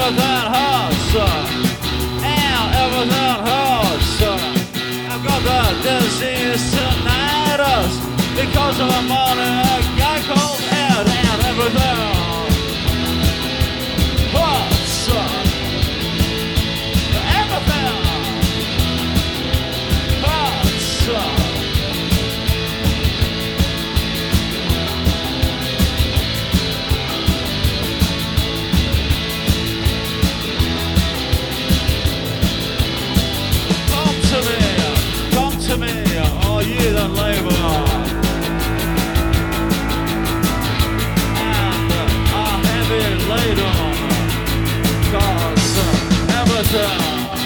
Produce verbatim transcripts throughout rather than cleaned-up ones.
everything hurts, and everything hurts. I've got the disease tinnitus because of a morning a guy called Ed, and everything hurts. Everything hurts. To me, all you that labor, and are heavy laden, 'cause everything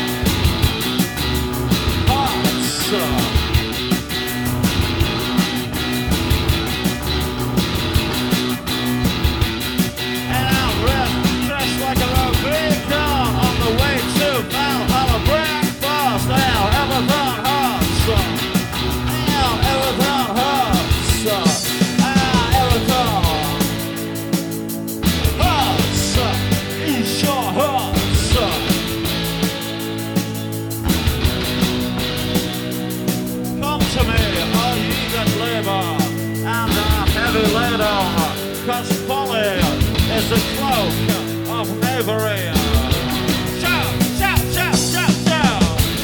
hurts. And I'm dressed like a little big gun on the way to Valhalla breakfast. Now everything hurts. Now everything hurts. Ah, everything hurts. It sure hurts. Come to me, all ye that labor and are heavy laden, 'cause folly is the cloak of knavery. Shout, shout, shout, shout, shout.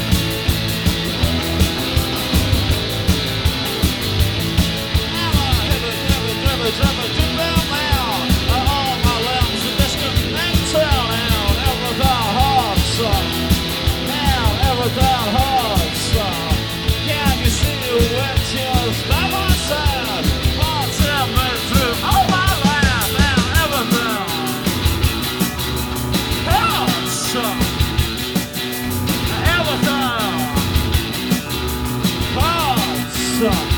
Never, never, do them now. All my limbs are disconnected now. Everything hurts. Now everything hurts. Can you see witches by my side? Hearts in me through all my life. Now everything hurts. Everything hurts.